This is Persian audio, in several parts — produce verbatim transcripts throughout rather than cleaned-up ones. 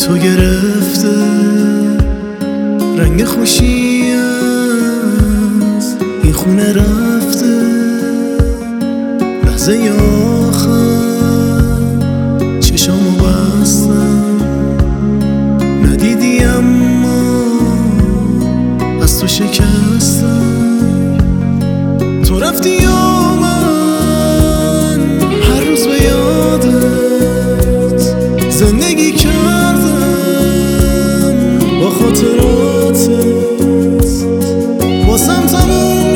تو گرفته رنگ خوشی از این خونه رفته. لحظه آخر چشامو بستم ندیدی اما از تو شکستم. تو رفتی یا من هر روز به یادت زندگی کردم با خاطراتت. واسم تموم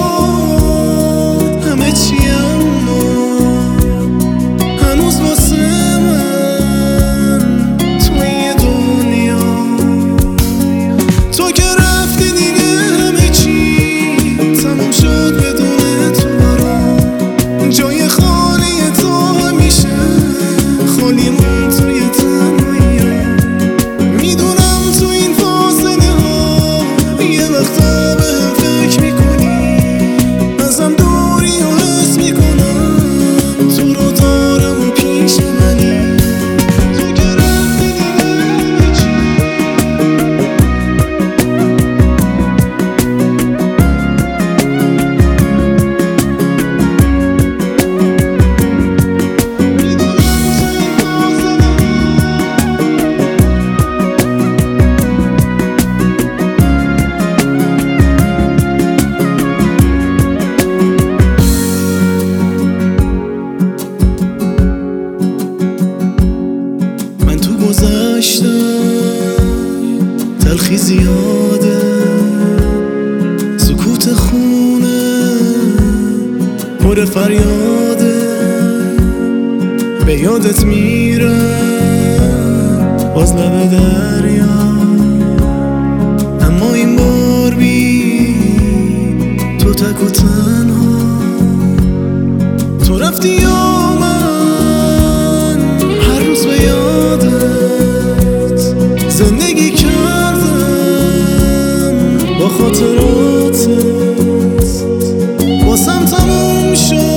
شد همه چی اما هنوز واسه من توی دنیا. تو که رفتی دیگه همه چی تموم شد بدون تو برام. جای خالی تو همیشه خالی من توی تنهایی. میدونم تو این فاصله ها یه وقتا به هم فکر میکنی، ازم دوری و حس میکنم تو رو دارم و پیش منی. تو که رفتی دیگه همه چی تلخی زیاده، سکوت خونه پر فریاده. به یادت میرم باز لب دریا، اما این بار بی تو تک و تنها. تو رفتی یا من هر روز به یادت زندگی کردم با خاطراتت. واسم تموم شد